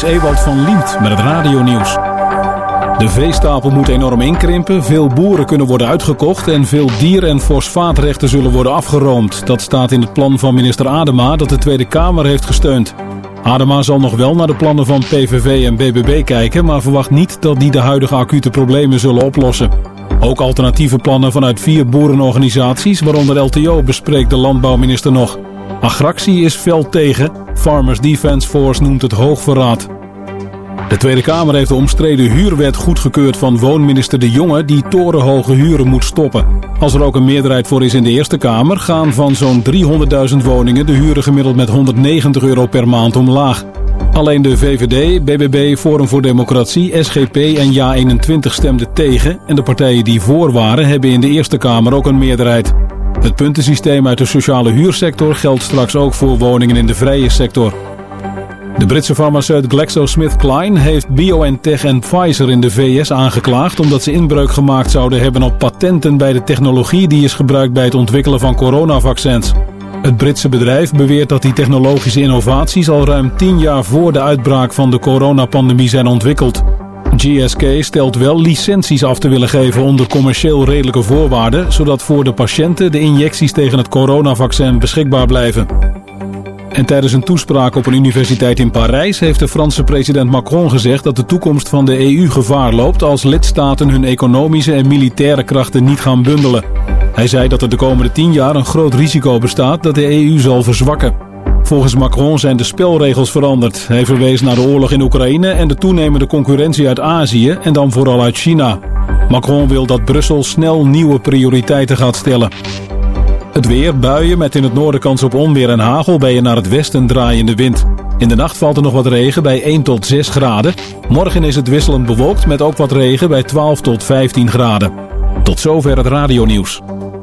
Ewald van Liemt met het radionieuws. De veestapel moet enorm inkrimpen, veel boeren kunnen worden uitgekocht en veel dier- en fosfaatrechten zullen worden afgeroomd. Dat staat in het plan van minister Adema dat de Tweede Kamer heeft gesteund. Adema zal nog wel naar de plannen van PVV en BBB kijken, maar verwacht niet dat die de huidige acute problemen zullen oplossen. Ook alternatieve plannen vanuit 4 boerenorganisaties, waaronder LTO, bespreekt de landbouwminister nog. Agractie is fel tegen, Farmers Defence Force noemt het hoogverraad. De Tweede Kamer heeft de omstreden huurwet goedgekeurd van woonminister De Jonge die torenhoge huren moet stoppen. Als er ook een meerderheid voor is in de Eerste Kamer, gaan van zo'n 300.000 woningen de huren gemiddeld met €190 per maand omlaag. Alleen de VVD, BBB, Forum voor Democratie, SGP en JA21 stemden tegen en de partijen die voor waren hebben in de Eerste Kamer ook een meerderheid. Het puntensysteem uit de sociale huursector geldt straks ook voor woningen in de vrije sector. De Britse farmaceut GlaxoSmithKline heeft BioNTech en Pfizer in de VS aangeklaagd omdat ze inbreuk gemaakt zouden hebben op patenten bij de technologie die is gebruikt bij het ontwikkelen van coronavaccins. Het Britse bedrijf beweert dat die technologische innovaties al ruim 10 jaar voor de uitbraak van de coronapandemie zijn ontwikkeld. GSK stelt wel licenties af te willen geven onder commercieel redelijke voorwaarden, zodat voor de patiënten de injecties tegen het coronavaccin beschikbaar blijven. En tijdens een toespraak op een universiteit in Parijs heeft de Franse president Macron gezegd dat de toekomst van de EU gevaar loopt als lidstaten hun economische en militaire krachten niet gaan bundelen. Hij zei dat er de komende 10 jaar een groot risico bestaat dat de EU zal verzwakken. Volgens Macron zijn de spelregels veranderd. Hij verwees naar de oorlog in Oekraïne en de toenemende concurrentie uit Azië en dan vooral uit China. Macron wil dat Brussel snel nieuwe prioriteiten gaat stellen. Het weer, buien met in het noorden kans op onweer en hagel bij een naar het westen draaiende wind. In de nacht valt er nog wat regen bij 1 tot 6 graden. Morgen is het wisselend bewolkt met ook wat regen bij 12 tot 15 graden. Tot zover het radionieuws.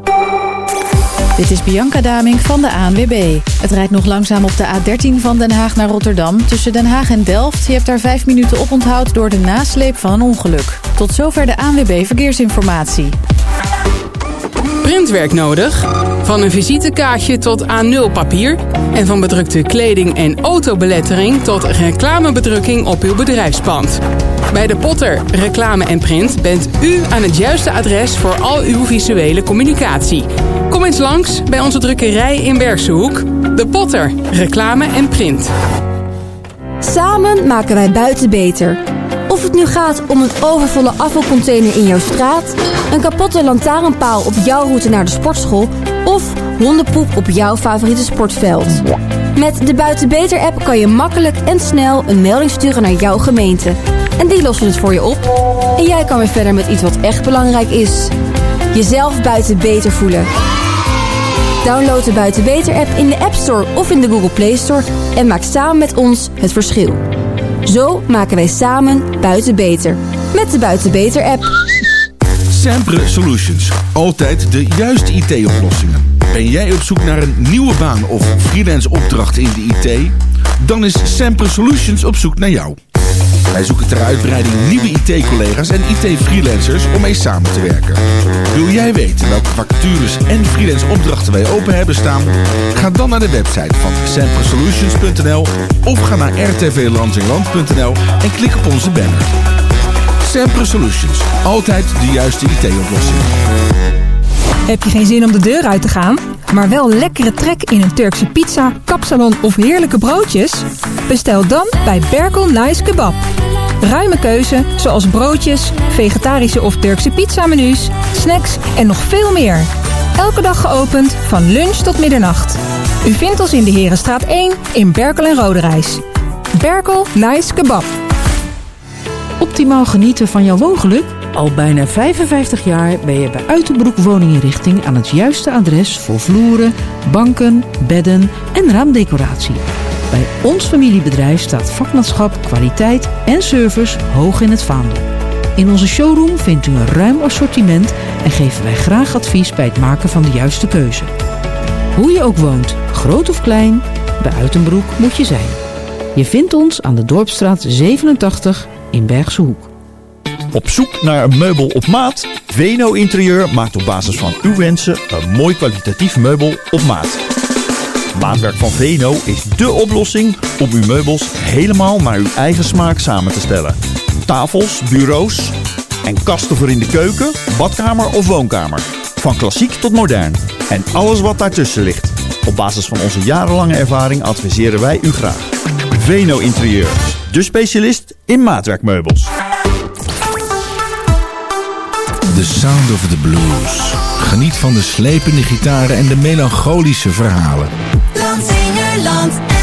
Dit is Bianca Damink van de ANWB. Het rijdt nog langzaam op de A13 van Den Haag naar Rotterdam. Tussen Den Haag en Delft. Je hebt daar 5 minuten oponthoud door de nasleep van een ongeluk. Tot zover de ANWB Verkeersinformatie. Printwerk nodig? Van een visitekaartje tot A0 papier en van bedrukte kleding en autobelettering tot reclamebedrukking op uw bedrijfspand. Bij De Potter Reclame en Print bent u aan het juiste adres voor al uw visuele communicatie. Kom eens langs bij onze drukkerij in Bergshoek. De Potter Reclame en Print. Samen maken wij buiten beter. Of het nu gaat om een overvolle afvalcontainer in jouw straat, een kapotte lantaarnpaal op jouw route naar de sportschool of hondenpoep op jouw favoriete sportveld. Met de Buiten Beter app kan je makkelijk en snel een melding sturen naar jouw gemeente. En die lossen het voor je op. En jij kan weer verder met iets wat echt belangrijk is. Jezelf buiten beter voelen. Download de Buiten Beter app in de App Store of in de Google Play Store en maak samen met ons het verschil. Zo maken wij samen buiten beter. Met de Buiten Beter app. Sempre Solutions. Altijd de juiste IT-oplossingen. Ben jij op zoek naar een nieuwe baan of freelance opdracht in de IT? Dan is Sempre Solutions op zoek naar jou. Wij zoeken ter uitbreiding nieuwe IT-collega's en IT-freelancers om mee samen te werken. Wil jij weten welke vacatures en freelance opdrachten wij open hebben staan? Ga dan naar de website van sempersolutions.nl of ga naar rtvlandsinland.nl en klik op onze banner. Sempre Solutions. Altijd de juiste IT-oplossing. Heb je geen zin om de deur uit te gaan, maar wel lekkere trek in een Turkse pizza, kapsalon of heerlijke broodjes? Bestel dan bij Berkel Nice Kebab. Ruime keuze, zoals broodjes, vegetarische of Turkse pizzamenu's, snacks en nog veel meer. Elke dag geopend, van lunch tot middernacht. U vindt ons in de Herenstraat 1 in Berkel en Roderijs. Berkel Nice Kebab. Optimaal genieten van jouw woongeluk? Al bijna 55 jaar ben je bij Uitenbroek Woninginrichting aan het juiste adres voor vloeren, banken, bedden en raamdecoratie. Bij ons familiebedrijf staat vakmanschap, kwaliteit en service hoog in het vaandel. In onze showroom vindt u een ruim assortiment en geven wij graag advies bij het maken van de juiste keuze. Hoe je ook woont, groot of klein, bij Uitenbroek moet je zijn. Je vindt ons aan de Dorpsstraat 87 in Bergse Hoek. Op zoek naar een meubel op maat? Veno Interieur maakt op basis van uw wensen een mooi kwalitatief meubel op maat. Maatwerk van Veno is dé oplossing om uw meubels helemaal naar uw eigen smaak samen te stellen. Tafels, bureaus en kasten voor in de keuken, badkamer of woonkamer. Van klassiek tot modern. En alles wat daartussen ligt. Op basis van onze jarenlange ervaring adviseren wij u graag. Veno Interieur, de specialist in maatwerkmeubels. The Sound of the Blues. Geniet van de slepende gitaren en de melancholische verhalen. Landsingerland FM.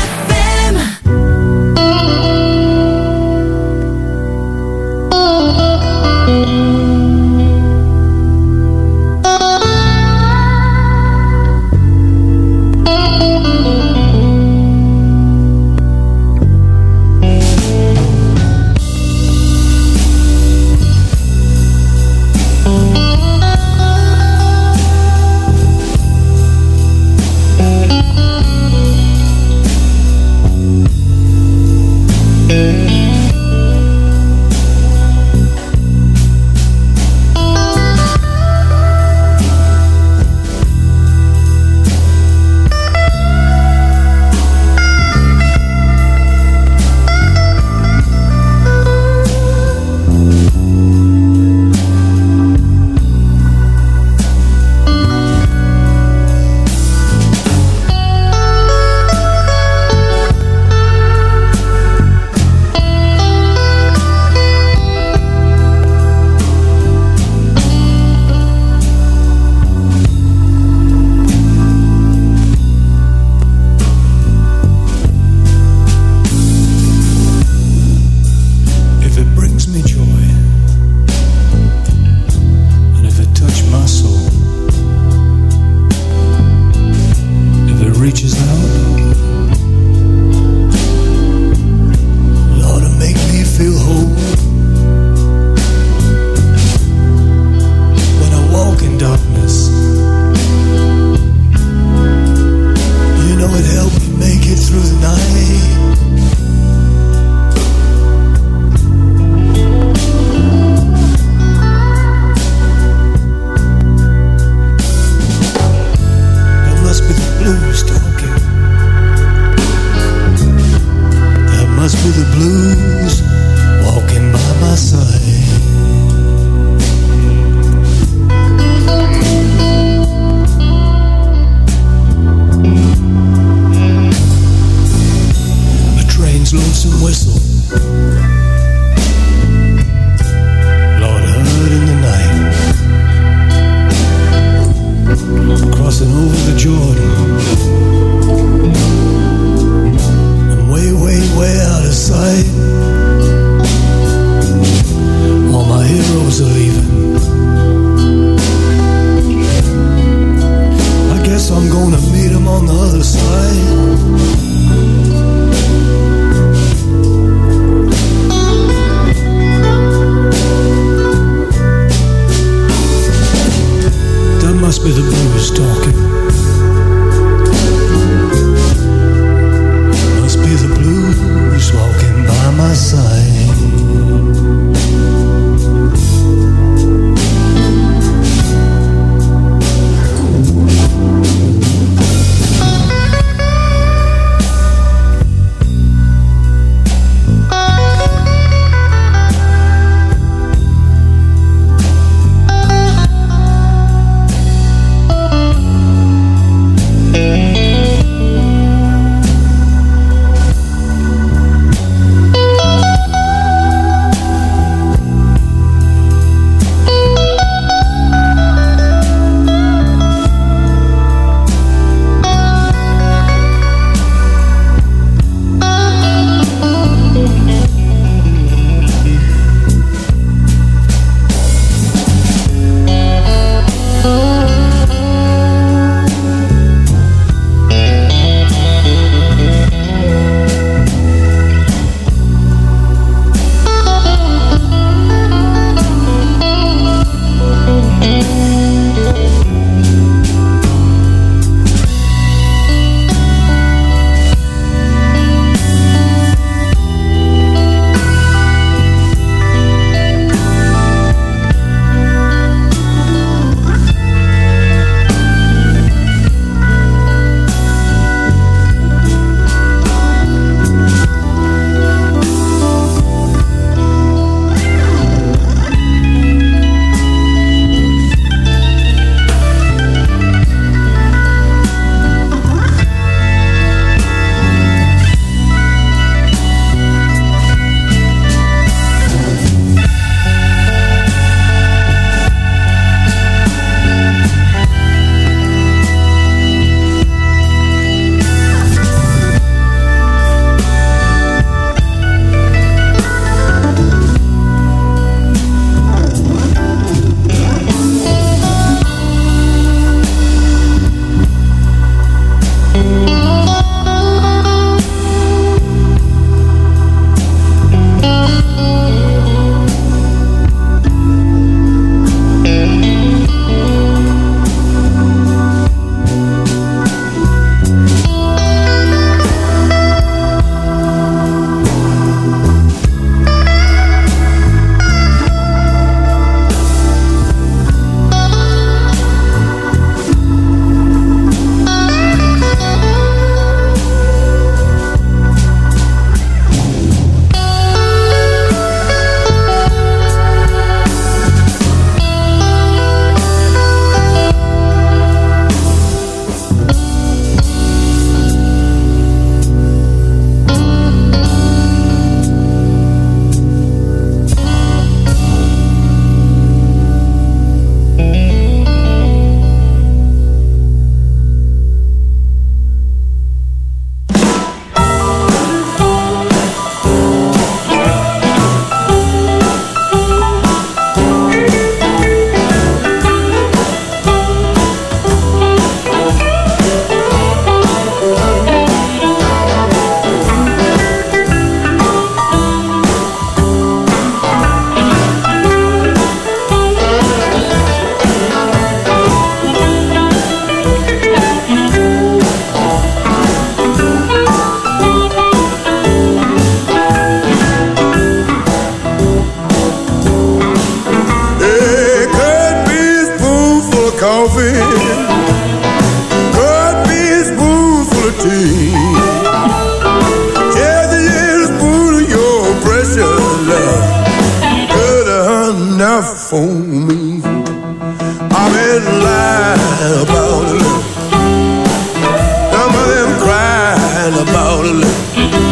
for me. I'm in line about a little. Some of them crying about a little.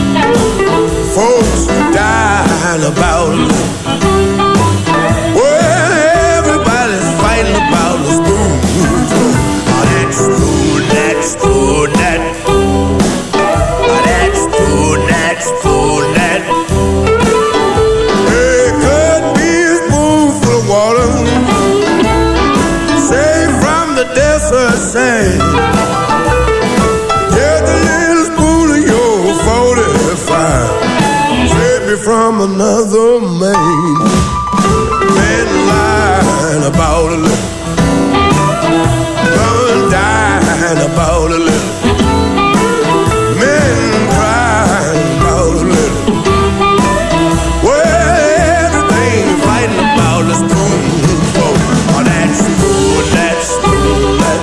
Folks dying about a little. Well, everybody's fighting about the spoon. Oh, that spoon, that spoon, that. Oh, that spoon, that spoon, that. It could be a spoonful of water, saved from the desert sand. Just a little spoon of your 45. From another man, men lying about a little, done dying about a little, men crying about a little. Well, everything fighting about the spoon. Oh, that spoon, that spoon, that.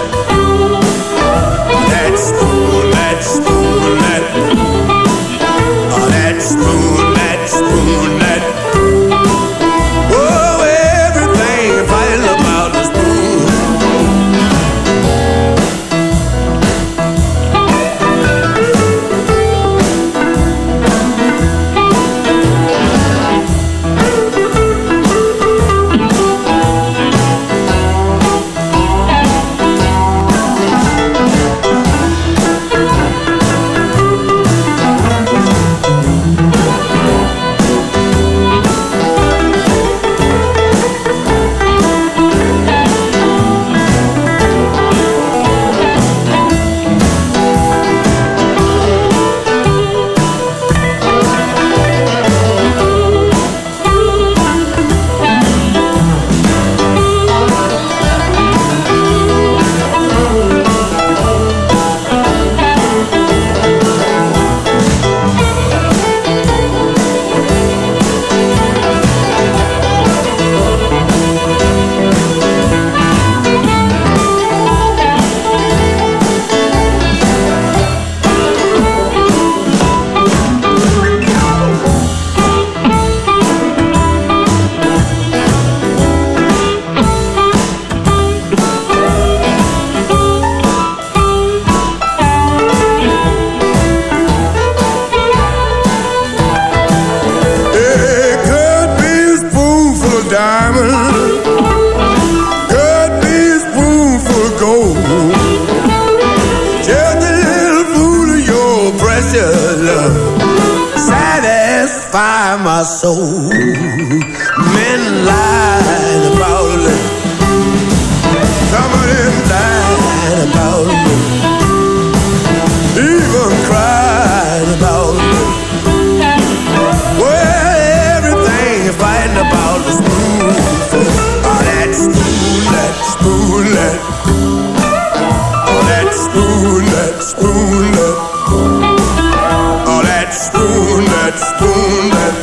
That spoon, that spoon, that. Oh, that spoon. Spoon that. Oh, everything fighting about the spoon. Satisfy my soul. Men lied about a little. Some of them died about a little. Even cried about a little. Well, everything is fighting about the spoon. Oh, that spoon, that spoon, that. Oh, that spoon, that spoon, that. Oh, that spoon, that spoon, that.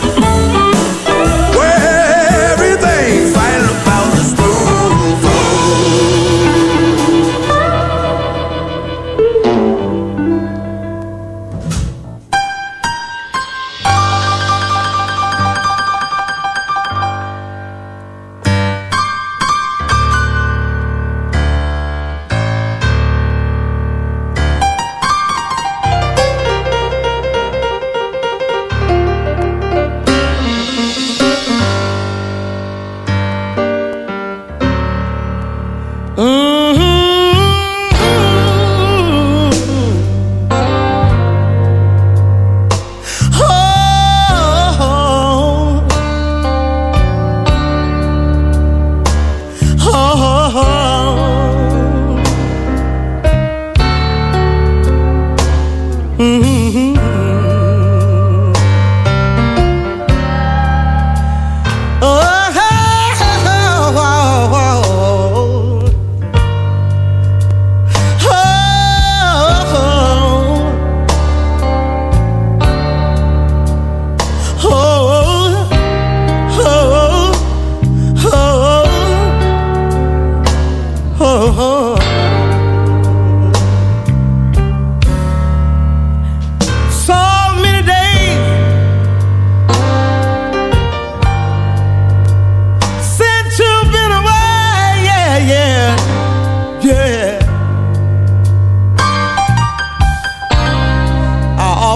Well, everything's fighting about the spoonful.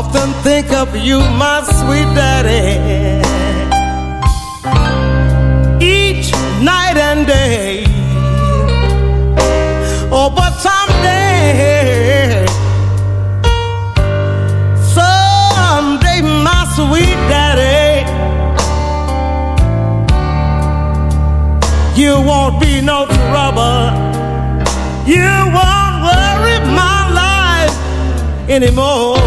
often think of you, my sweet daddy, each night and day. Oh, but someday, my sweet daddy, you won't be no trouble. You won't worry my life anymore.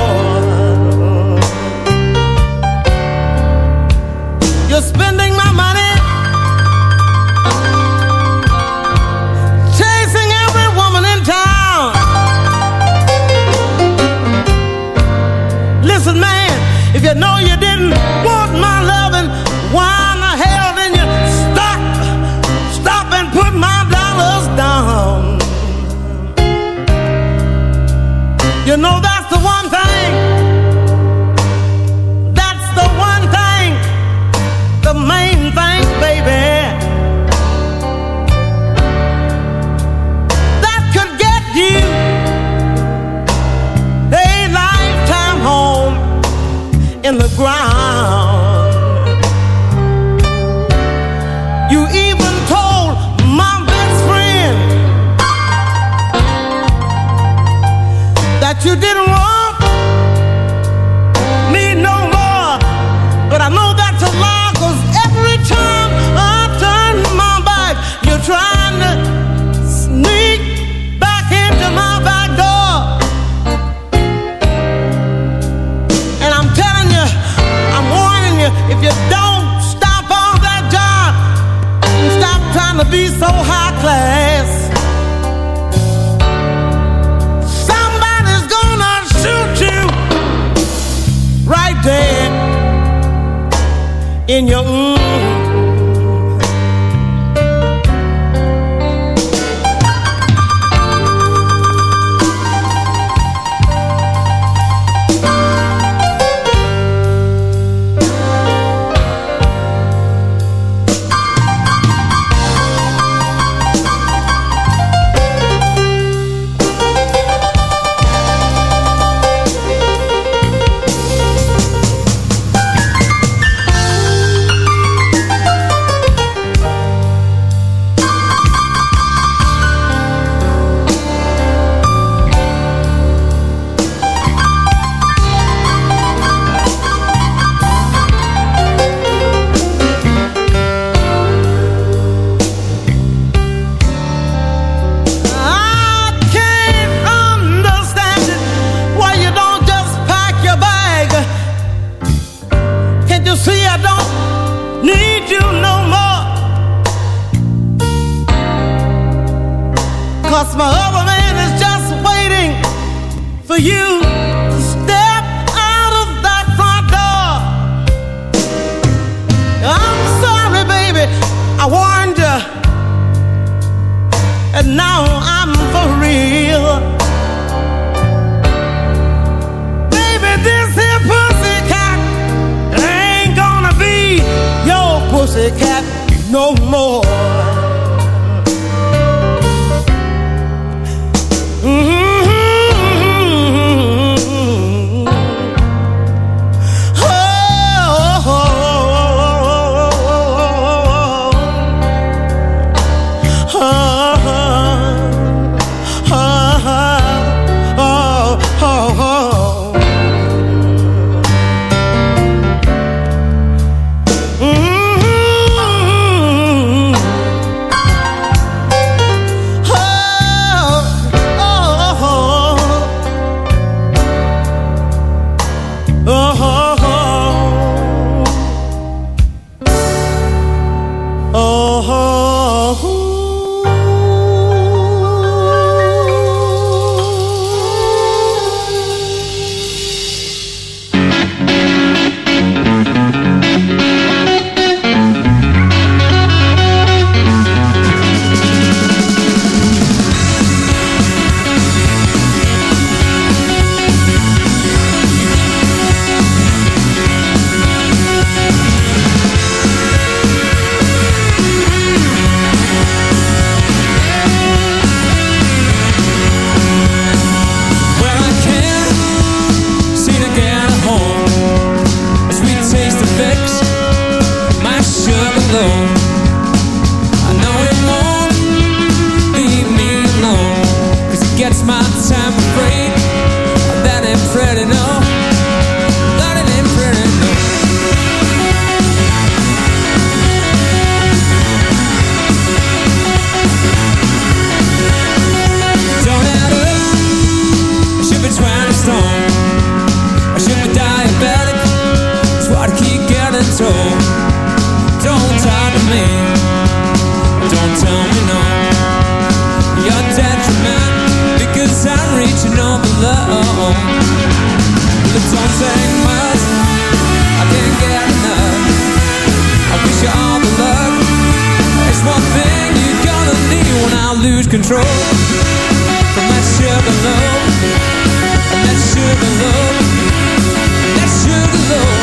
You're spending my money, chasing every woman in town. Listen, man, if you know you didn't want my loving, why in the hell didn't you stop and put my dollars down? You know that's the one thing, the main thing, baby, that could get you a lifetime home in the ground. You even told my best friend that you didn't want me no more, but I know that's a lie, 'cause every time I turn my back, you're trying to sneak back into my back door. And I'm telling you, I'm warning you, if you don't stop all that job and stop trying to be so high class, somebody's gonna shoot you right there in your my other man is just waiting for you to step out of that front door. I'm sorry, baby, I warned you, and now I'm for real. Baby, this here pussycat ain't gonna be your pussycat no more. don't take much, I can't get enough. I wish you all the luck. It's one thing you're gonna need when I lose control. From that sugar love, from that sugar love, that sugar love.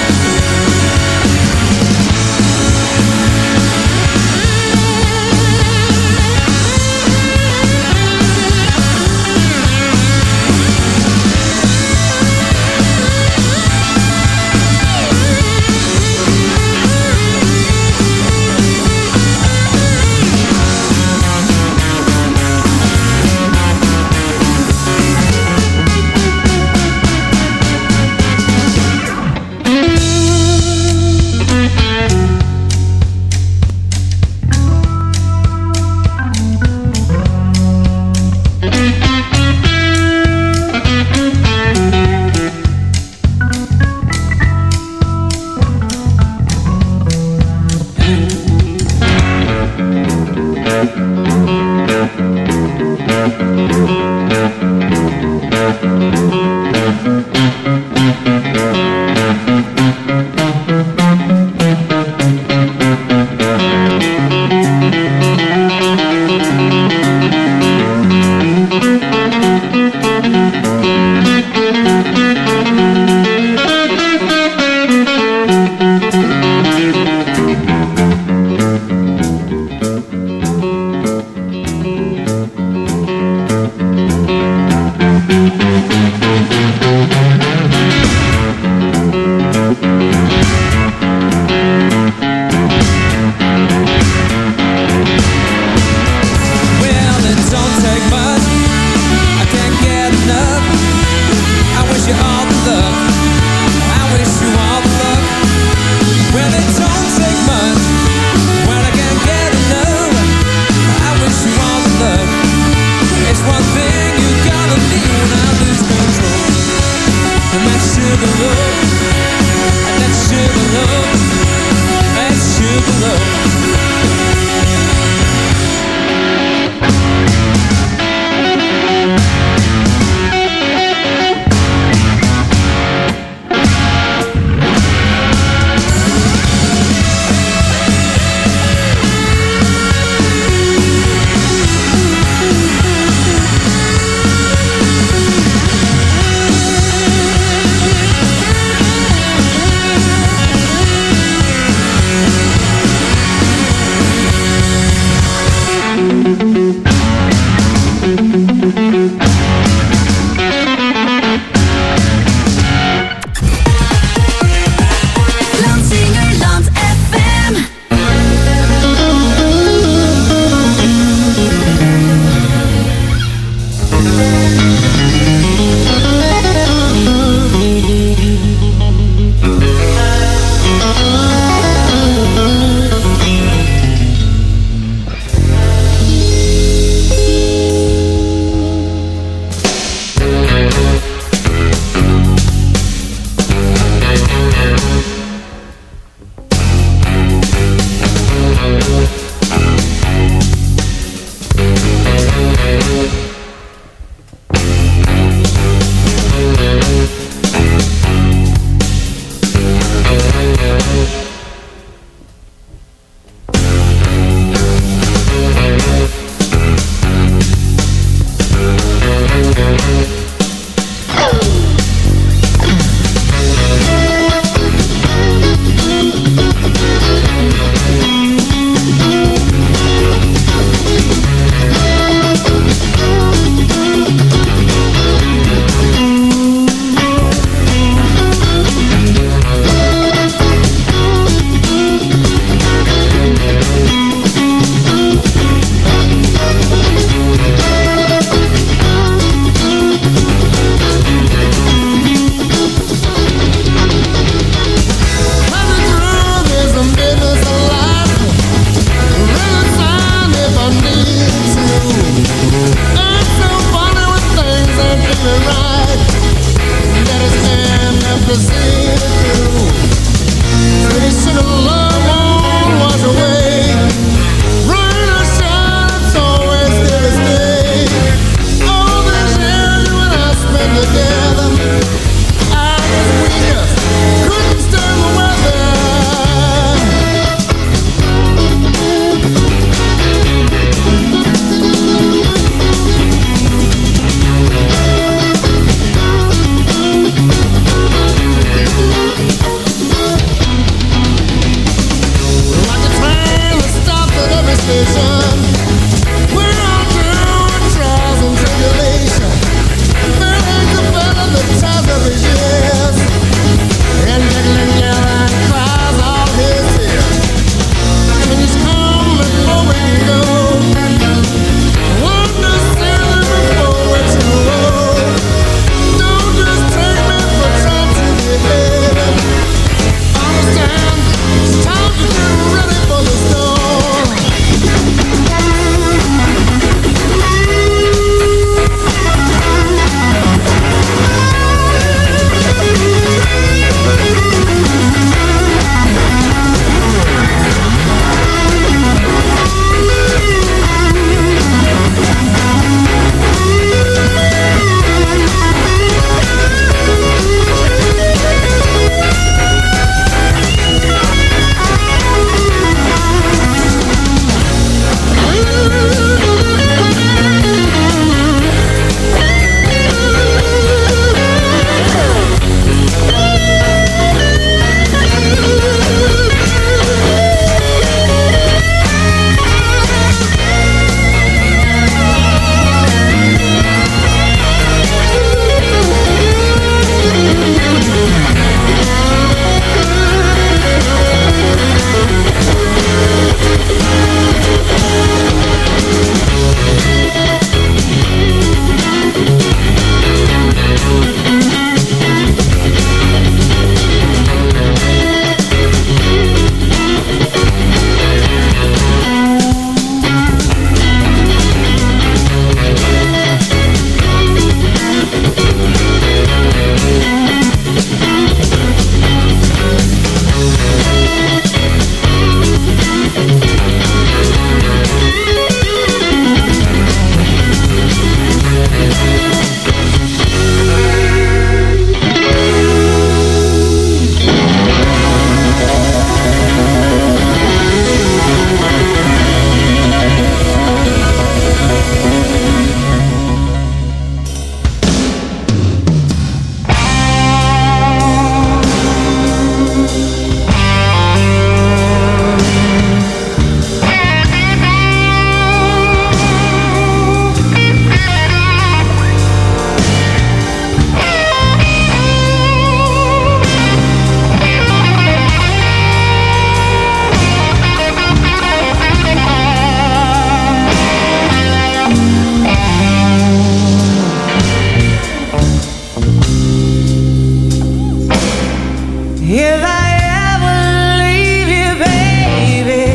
If I ever leave you, baby,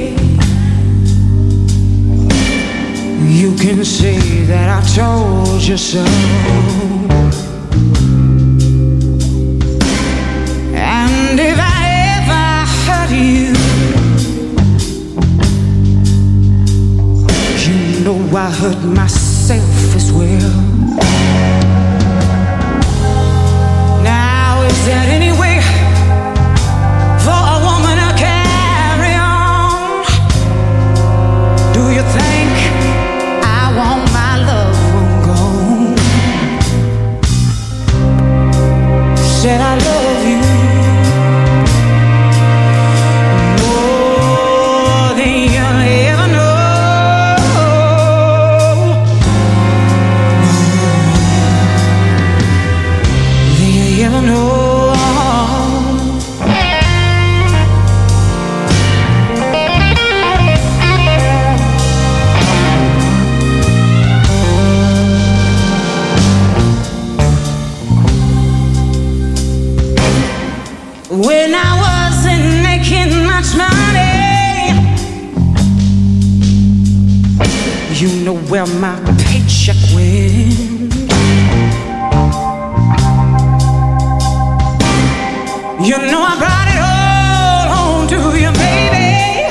you can say that I told you so. And if I ever hurt you, you know I hurt myself as well. Now is there any way for a woman to carry on? Do you think I want my loved one gone? Said I love you more than you'll ever know. Than you ever know. When I wasn't making much money, you know where my paycheck went. You know I brought it all home to you, baby,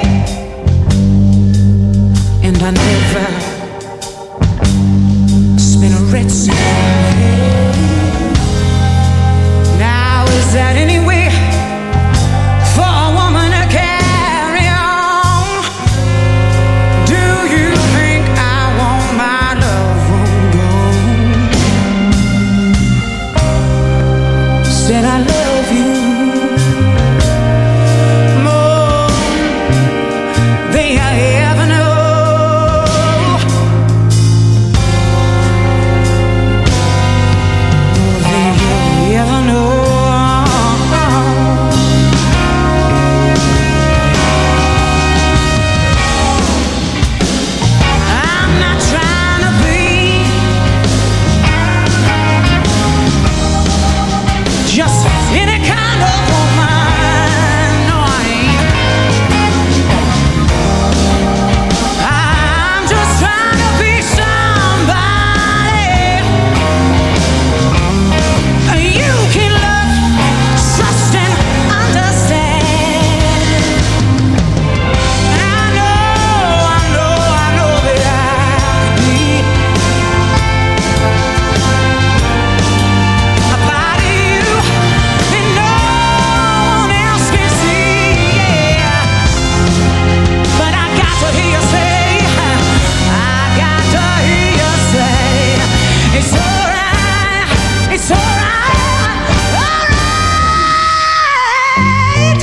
and I never spent a red cent. Now is that any way for a woman to carry on? Do you think I want my love one gone? Said I love you more than I ever know. More than you ever know. I'm not trying to be just any kind of woman. No, I ain't. I'm just trying to be somebody you can love, trust, and understand. I know that I could be a body you and no one else can see, yeah. But I got to hear you say, I got to hear you say, it's alright, it's alright, alright.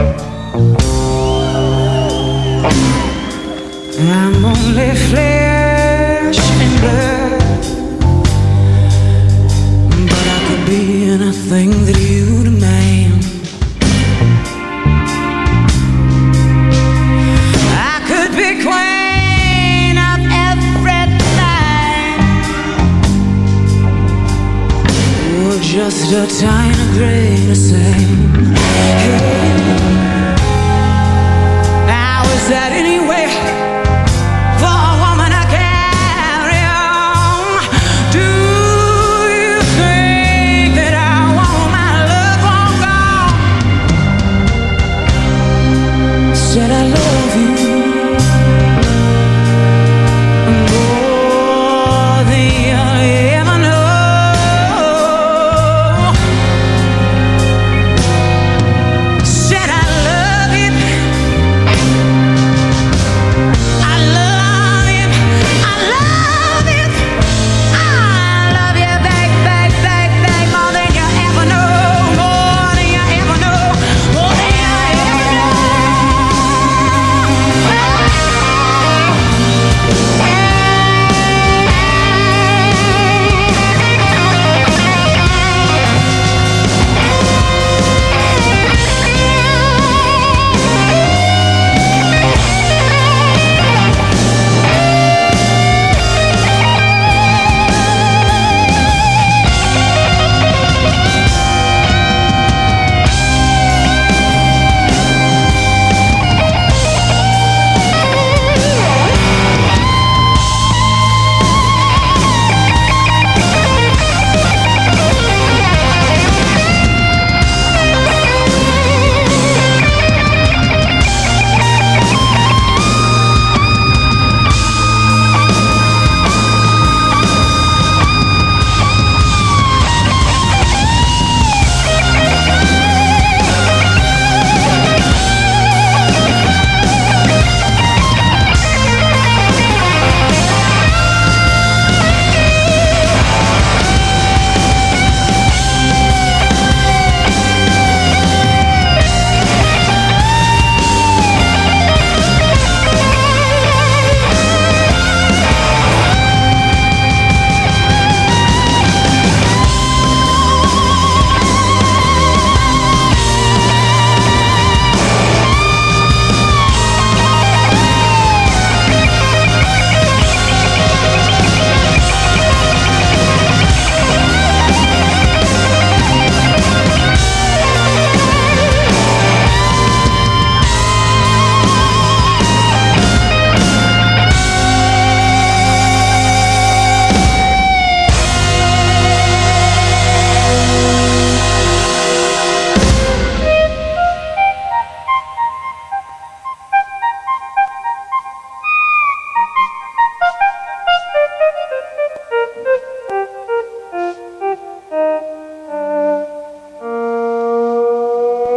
I'm only flesh and blood, but I could be anything that you demand. I could be queen of everything, or just a tiny grain of sand. Now is that any way for a woman to carry on? Do you think that I want my love one gone? Said I love you more than you ever know. Said I love you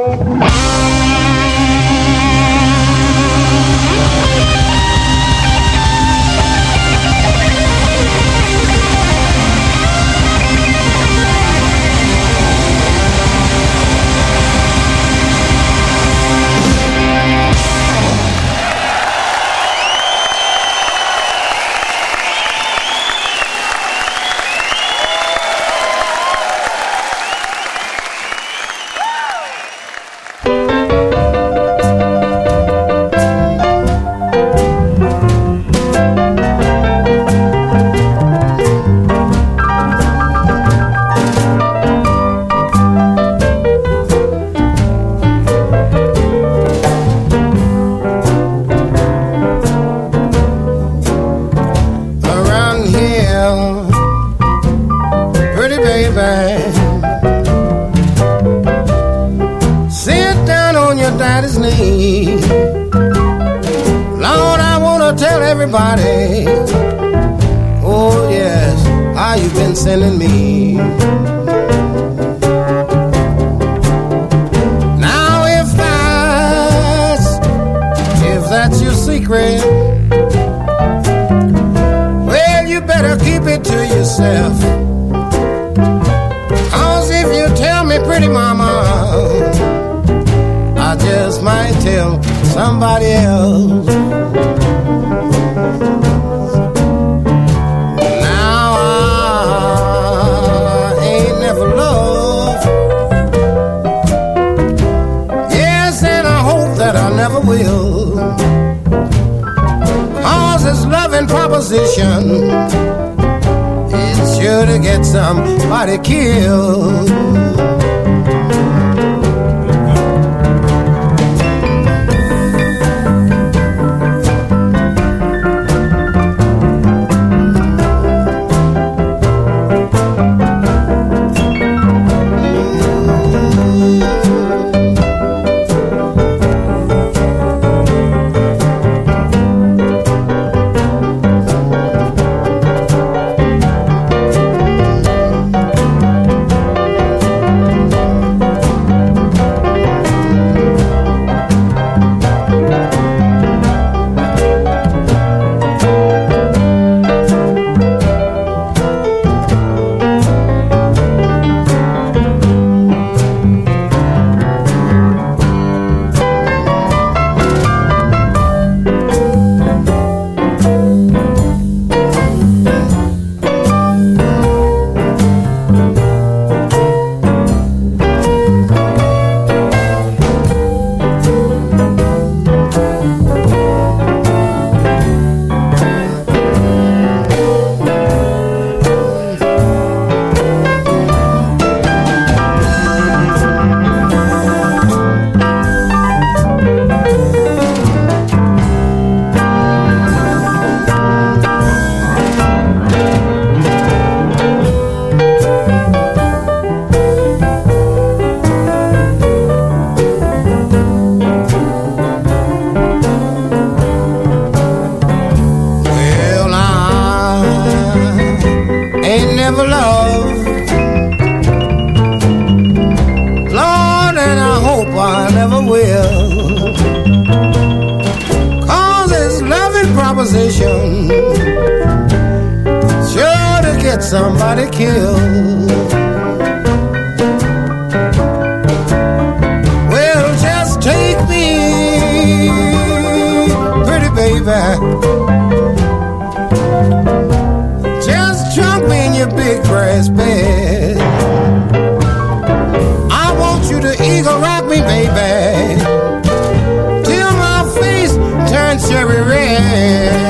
Sending me. Now if that's your secret, well, you better keep it to yourself. 'Cause if you tell me, pretty mama, I just might tell somebody else. Will, 'cause this loving proposition is sure to get somebody killed. Sure to get somebody killed. Well, just take me, pretty baby. Just jump in your big brass bed. I want you to eagle rock me, baby, till my face turns cherry red.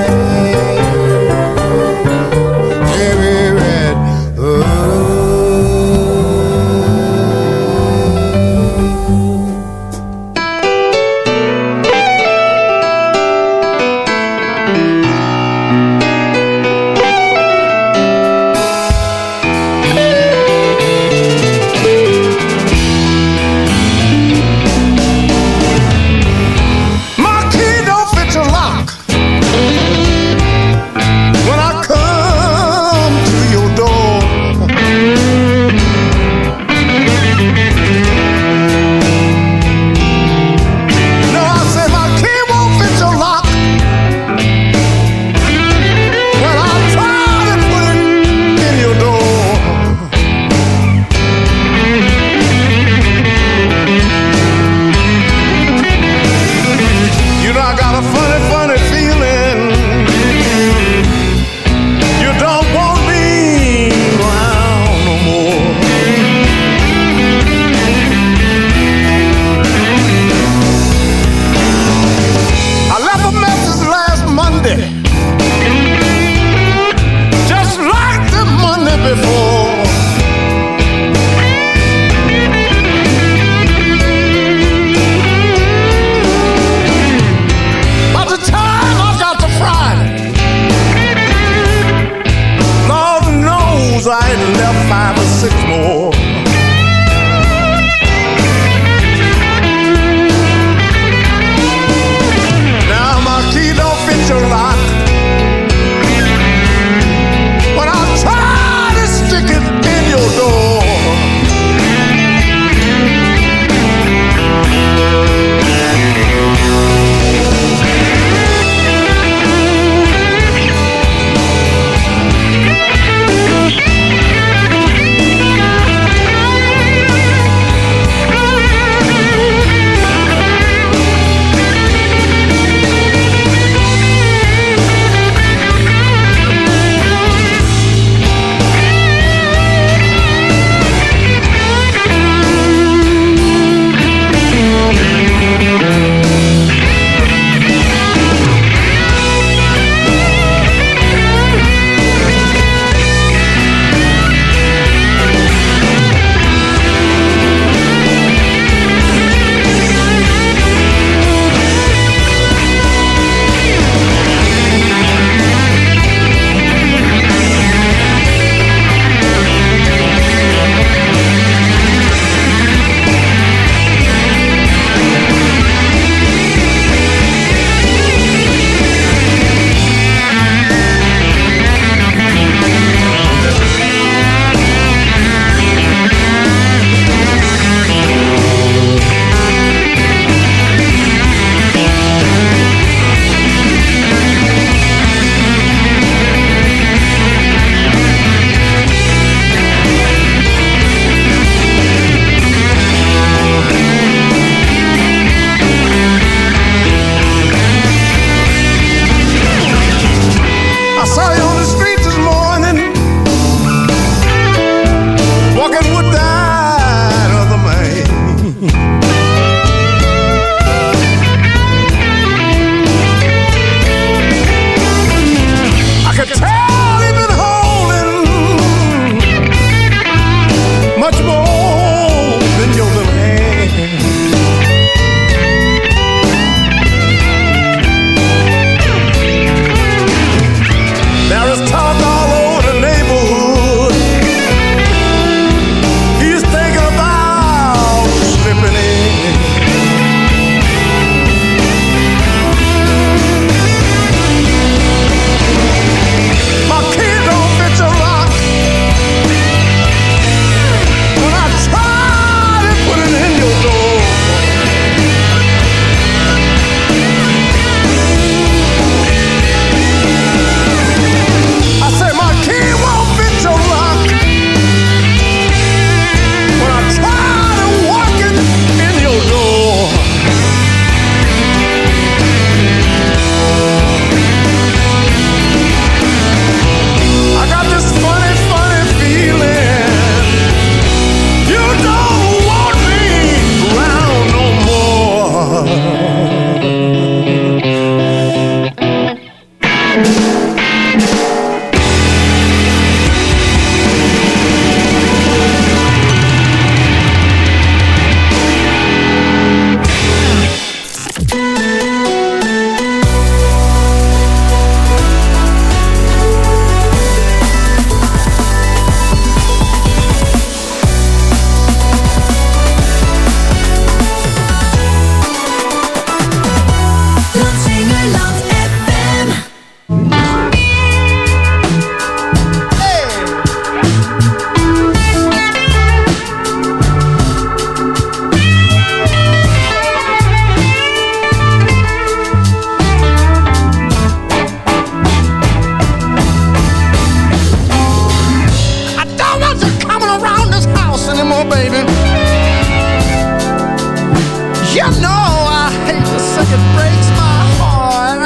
You know I hate to say it breaks my heart.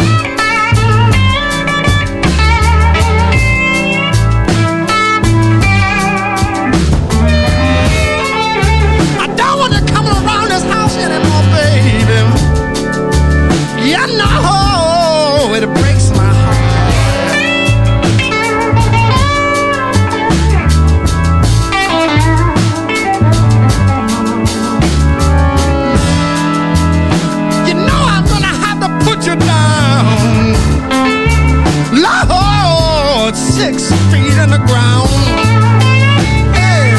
I don't want to come around this house anymore, baby. You know it breaks my heart. You know I'm gonna have to put you down. Lord, 6 feet in the ground. Hey.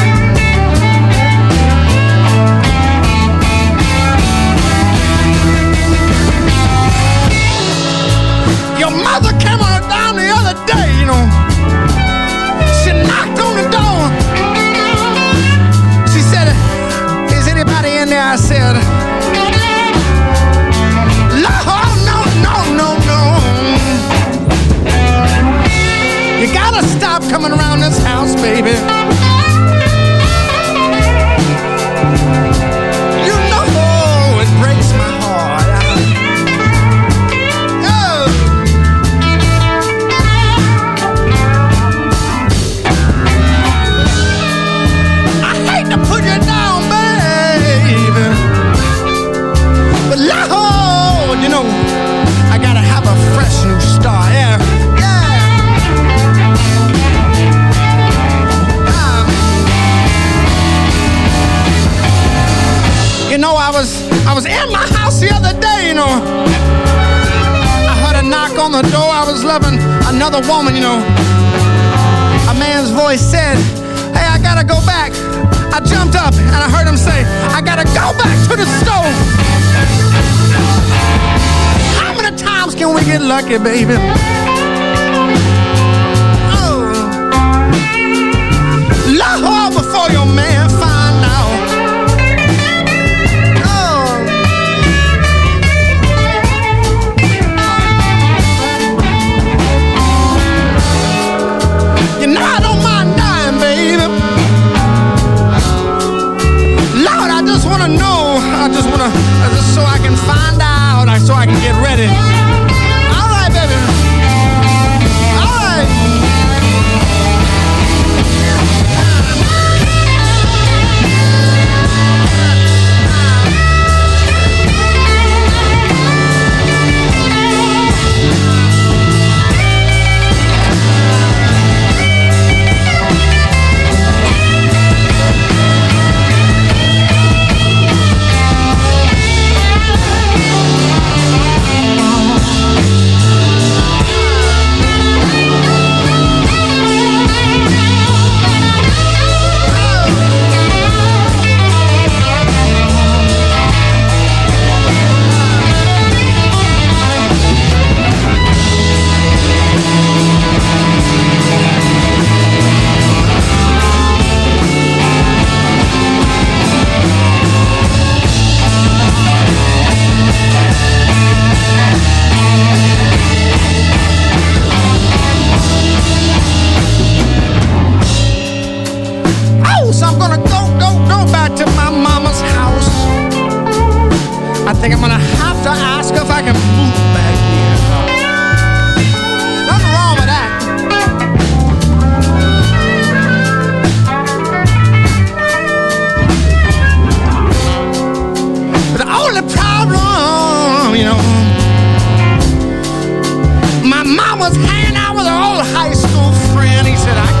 Your mother came on down the other day, you know. She knocked on the door. She said, is anybody in there? I said, Lord, no, no, no, no. You gotta stop coming around this house, baby. You know it breaks my heart. Oh. I hate to put you down, baby, but Lord, you know, I gotta have a fresh new start. Yeah, yeah. You know, I was in my house the other day, you know. I heard a knock on the door. I was loving another woman, you know. A man's voice said, hey, I gotta go back. I jumped up and I heard him say, I gotta go back to the stove. How many times can we get lucky, baby? Oh. Lord, before your man find out. You know I don't mind dying, baby. Lord, I just wanna know. Just so I can find out, so I can get ready. All right, baby. All right. I think I'm gonna have to ask if I can move back here. Nothing wrong with that. But the only problem, you know, my mom was hanging out with her old high school friend. He said, I